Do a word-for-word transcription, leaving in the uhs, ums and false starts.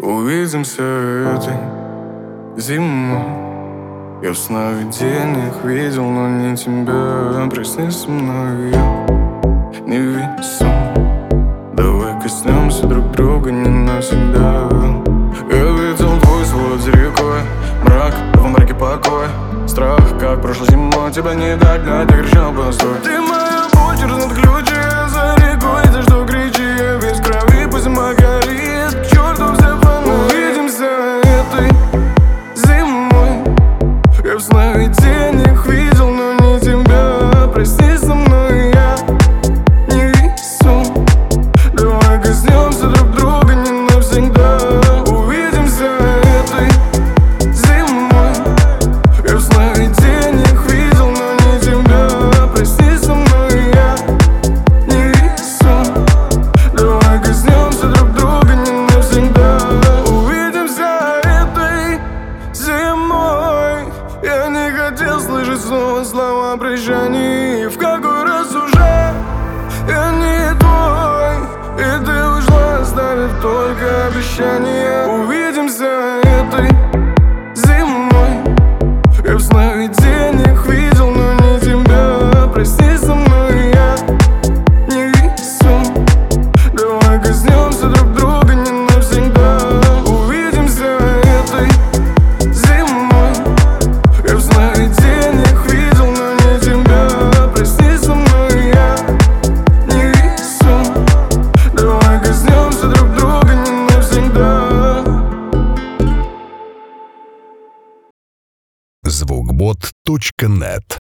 Увидимся этой зимой. Я в сновидениях видел, но не тебя. Проснись со мной, я невесом. Давай коснемся друг друга не навсегда. Я видел твой свод за рекой, мрак, в мраке покой. Страх, как прошлой зимой, тебя не догнать, я кричал по настрой. Ты моя боль, через над ключи, я за рекой, за что кричи, я весь в крови, пусть зима горит, к черту все фонари. Увидимся этой зимой. Я в сновидениях видел, но не тебя. Прости со мной, я невесом. Давай коснемся друг друга не навсегда. Увидимся этой зимой. Я в сновидениях видел, но не тебя. Прости со мной, я невесом. Давай коснемся друг друга не навсегда. Увидимся этой зимой. Я не хотел слышать снова слова прощания. В какой раз уже я не твой, и ты ушла, оставив только обещания. Увидимся этой зимой. Я в сновидениях видел, но не тебя. Прости со мной, я невесом. Давай коснемся друг друга не навсегда. Увидимся этой зимой. Я в сновидениях видел, но не тебя. Прости со мной, я невесом. Давай коснемся друг друга не навсегда. звукбот точка нет